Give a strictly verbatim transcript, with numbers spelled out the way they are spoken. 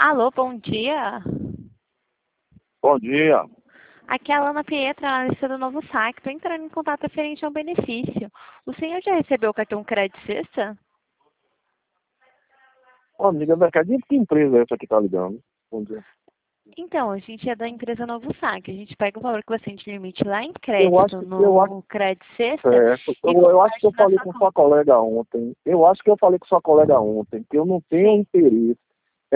Alô, bom dia. Bom dia. Aqui é a Lana Pietra, analista do Novo Saque. Estou entrando em contato referente a um benefício. O senhor já recebeu o cartão Crédito Sexta? Ô, amiga, de que empresa é essa que tá ligando? Bom dia. Então, a gente é da empresa Novo Saque. A gente pega o valor que você tem de limite lá em Eu acho crédito que eu acho no Crédito Sexta certo. e Eu, eu acho que converte eu na falei sua com conta. sua colega ontem. Eu acho que eu falei com sua colega ontem que eu não tenho Sim. interesse